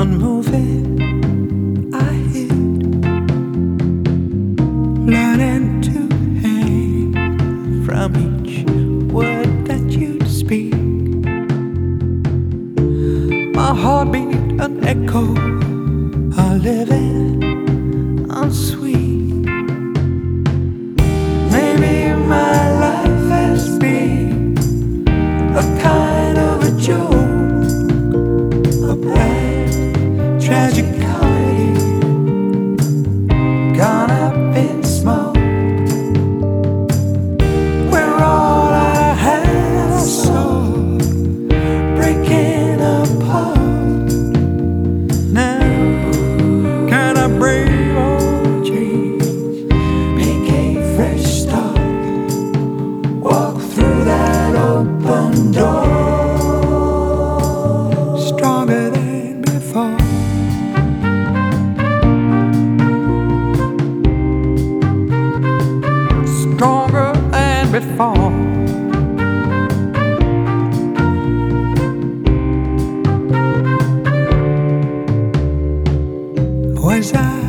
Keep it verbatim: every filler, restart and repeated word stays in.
unmoving, I hid, learning to hang from each word that you speak. My heartbeat, an echo, a living unsweet. Maybe my life has been a kind of a joke, a bad tragic comedy, gone up in smoke, where all I had saw breaking apart. Now can I brave old dreams, make a fresh start, walk through that open door, stronger than before. Stronger than before. Was I